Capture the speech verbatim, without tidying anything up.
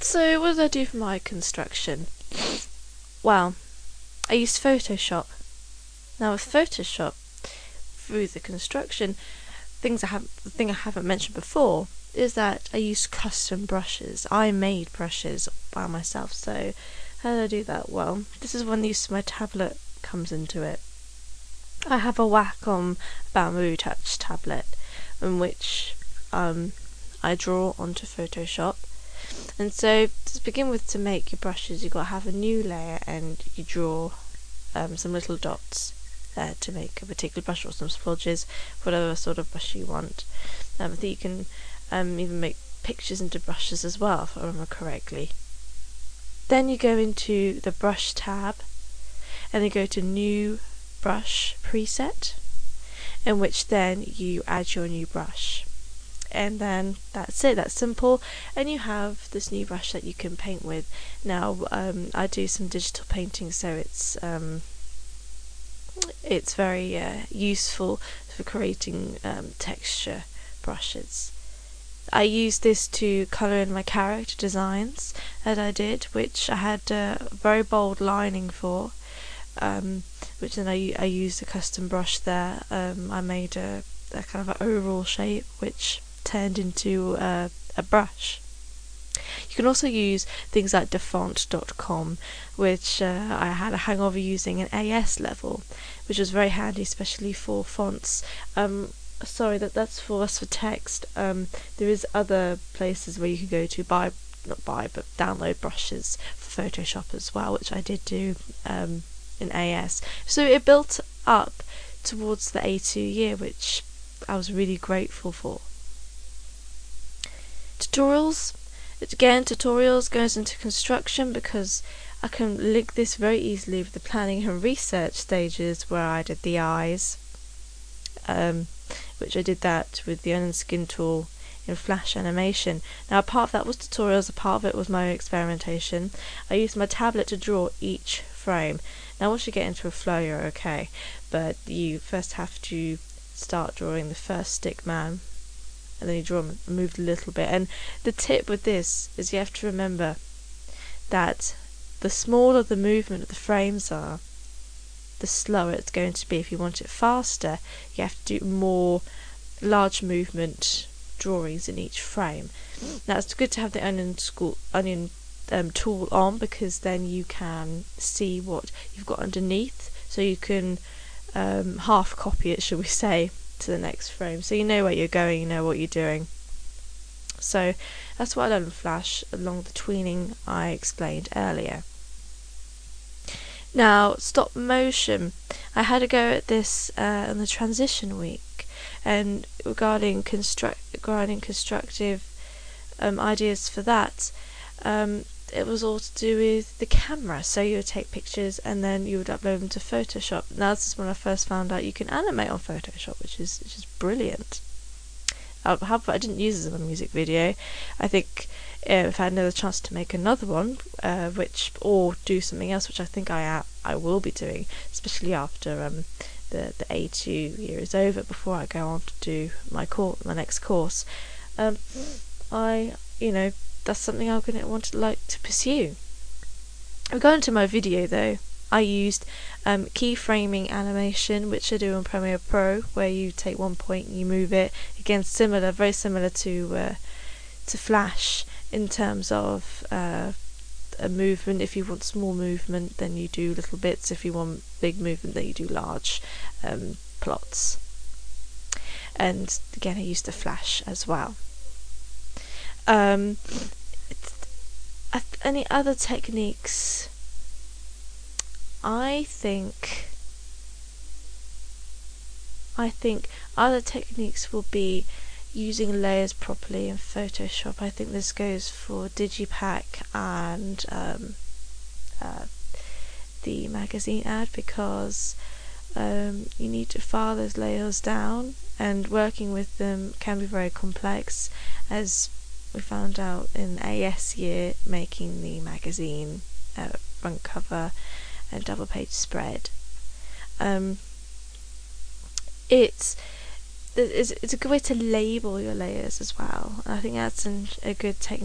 So what did I do for my construction? Well, I used Photoshop. Now with Photoshop, through the construction, things I have the thing I haven't mentioned before is that I used custom brushes. I made brushes by myself. So how did I do that? Well, this is when the use of my tablet comes into it. I have a Wacom Bamboo Touch tablet in which um, I draw onto Photoshop. And so to begin with, to make your brushes, you've got to have a new layer and you draw um, some little dots there to make a particular brush, or some splodges, whatever sort of brush you want. Um, I think you can um, even make pictures into brushes as well, if I remember correctly. Then you go into the brush tab and you go to new brush preset, in which then you add your new brush. And then that's it, that's simple, and you have this new brush that you can paint with. Now um, I do some digital painting, so it's um, it's very uh, useful for creating um, texture brushes. I used this to colour in my character designs that I did, which I had a very bold lining for, um, which then I, I used a custom brush there. Um, I made a, a kind of an oval shape which turned into a, a brush. You can also use things like dafont dot com, which uh, I had a hangover using an A S level, which was very handy, especially for fonts. Um, sorry, that that's for us for text. Um, there is other places where you can go to buy, not buy, but download brushes for Photoshop as well, which I did do um, in A S. So it built up towards the A two year, which I was really grateful for. Tutorials. Again, tutorials goes into construction because I can link this very easily with the planning and research stages where I did the eyes, um, which I did that with the Onion Skin tool in Flash animation. Now, a part of that was tutorials, a part of it was my experimentation. I used my tablet to draw each frame. Now, once you get into a flow, you're okay, but you first have to start drawing the first stick man, and then you draw them, move a little bit. And the tip with this is you have to remember that the smaller the movement of the frames are, the slower it's going to be. If you want it faster, you have to do more large movement drawings in each frame. Now, it's good to have the onion school onion um, tool on, because then you can see what you've got underneath, so you can um, half copy it, shall we say, to the next frame, so you know where you're going, you know what you're doing. So that's what I learned in Flash along the tweening I explained earlier. Now, stop motion. I had a go at this uh, on the transition week, and regarding construct regarding constructive um, ideas for that, um, it was all to do with the camera. So you would take pictures and then you would upload them to Photoshop. Now, this is when I first found out you can animate on Photoshop, which is which is brilliant. Uh, however, I didn't use it in a music video. I think uh, if I had another chance to make another one, uh, which or do something else, which I think I uh, I will be doing, especially after um, the the A two year is over, before I go on to do my course, my next course. Um, I you know. That's something I'm going to want to like to pursue. Regarding to my video though, I used um, keyframing animation, which I do on Premiere Pro, where you take one point and you move it. Again, similar, very similar to uh, to Flash in terms of uh, a movement. If you want small movement, then you do little bits. If you want big movement, then you do large um, plots. And again, I used the Flash as well. Um, any other techniques? I think I think other techniques will be using layers properly in Photoshop. I think this goes for Digipack and um, uh, the magazine ad, because um, you need to file those layers down, and working with them can be very complex, as we found out in A S year, making the magazine uh, front cover and double page spread. Um, it's, it's it's a good way to label your layers as well. I think that's an, a good technique